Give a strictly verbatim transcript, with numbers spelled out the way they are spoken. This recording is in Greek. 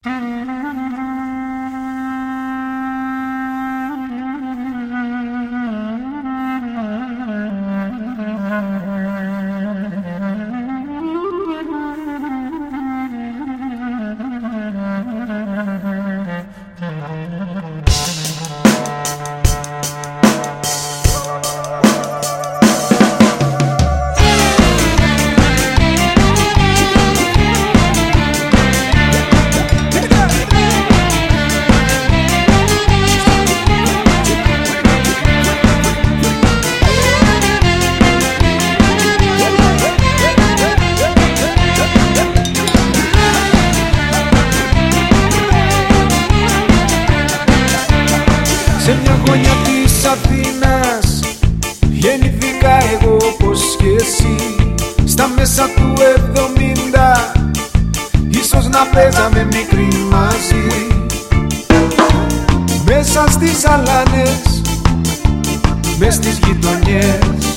Σε μια γωνιά της Αθήνας γεννήθηκα εγώ όπως και εσύ. Στα μέσα του εβδομήντα ίσως να παίζαμε μικροί μαζί. Μέσα στις αλάνες, μες στις γειτονιές